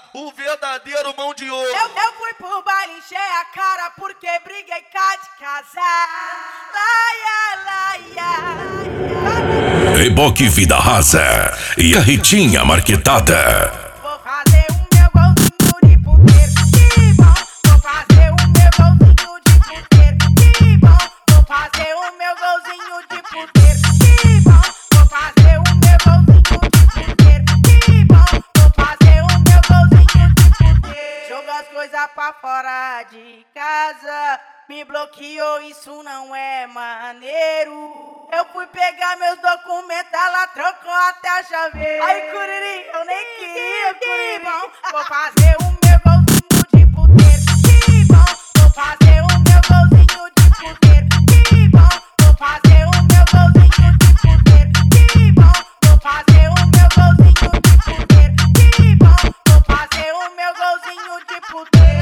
o verdadeiro mão de ouro. Eu fui pro baile, encher a cara porque briguei cá de casar. Laia, laia. Reboque Vida Rasa e carretinha marquetada. Vou fazer o meu golzinho de puteiro, que bom. Vou fazer o meu golzinho de puteiro, que bom. Vou fazer o meu golzinho de puteiro, que bom. Vou fazer o meu golzinho de puteiro, que bom. Vou fazer o meu golzinho de puteiro. Joga as coisas pra fora de casa, me bloqueou, isso não é maneiro. Eu fui pegar meus documentos, ela trocou até a chaveira. Ai, Curiri, eu nem queria, Curiri. Vou fazer o meu golzinho de puteiro, que bom. Vou fazer o meu golzinho de puteiro, que bom. Vou fazer o meu golzinho de puteiro, que bom. Vou fazer o meu golzinho de puteiro, que bom. Vou fazer o meu golzinho de puteiro.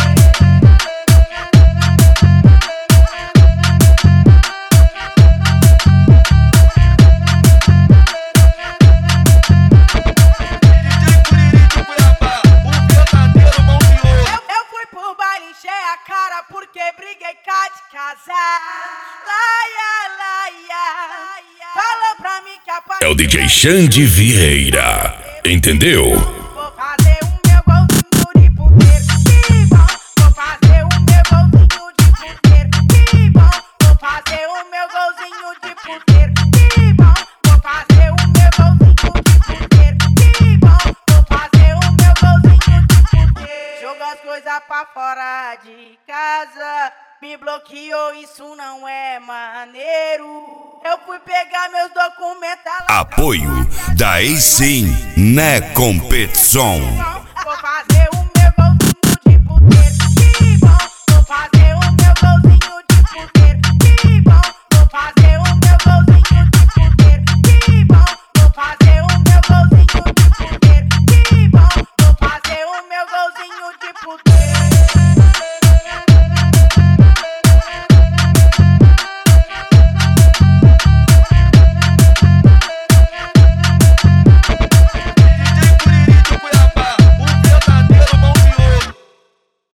Porque briguei cá de casar. Laia, laia. Fala pra mim que a É o DJ Xande Vieira, entendeu? Vou fazer o meu golzinho de puteiro, que bom. Vou fazer o meu golzinho de puteiro, que bom. Vou fazer o meu golzinho de puteiro, que bom. Vou fazer o meu golzinho de puteiro, que bom. Vou fazer o meu golzinho de puteiro. Joga as coisas pra fora de casa, me bloqueou, isso não é maneiro. Eu fui pegar meus documentos. Apoio da Eicim na competição.